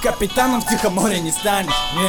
Капитаном в Тихом море не станешь, не.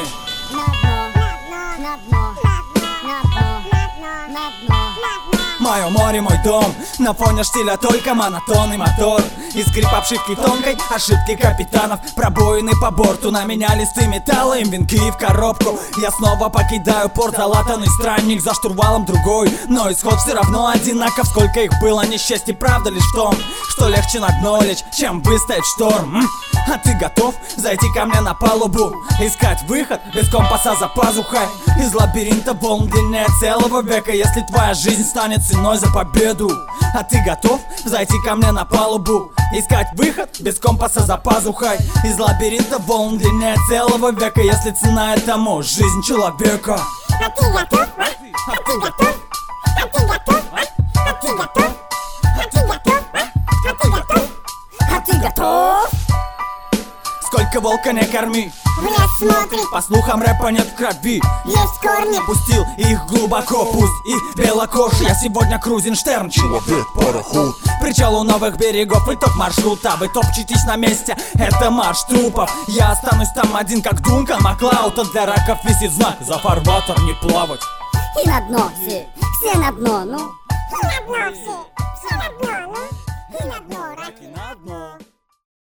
На дно, на дно, на дно. Мое море, мой дом. На фоне штиля только монотонный мотор. И скрип обшивки тонкой, ошибки капитанов. Пробоины по борту, на меня листы металла, им венки в коробку. Я снова покидаю порт, залатанный странник. За штурвалом другой, но исход все равно одинаков. Сколько их было, несчастье, правда лишь в том, что легче на дно лечь, чем выстоять шторм. А ты готов зайти ко мне на палубу? Искать выход без компаса за пазухой. Из лабиринта волн длиннее целого века. Если твоя жизнь станет ценой за победу. А ты готов зайти ко мне на палубу? Искать выход без компаса за пазухой. Из лабиринта волн длиннее целого века. Если цена этому жизнь человека. А ты готов? А ты готов? А ты готов? А ты готов? А ты готов? А ты готов? А ты готов? Сколько волка не корми, В лес смотрит, по слухам рэпа нет в крови. есть корни. Пустил их глубоко, пусть и белокожий. Я сегодня Крузенштерн, Человек-пароход. Причал у новых берегов, итог маршрута. Вы топчетесь на месте, это марш трупов. Я останусь там один, как Дункан Маклауд. А для раков висит знак: за фарватер не плавать. И на дно все на дно, ну. И на дно все на дно, ну. И на дно,